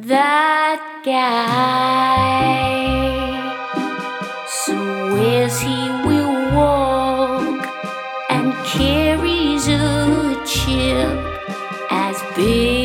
that guy. So as he will walk and carries a chip as big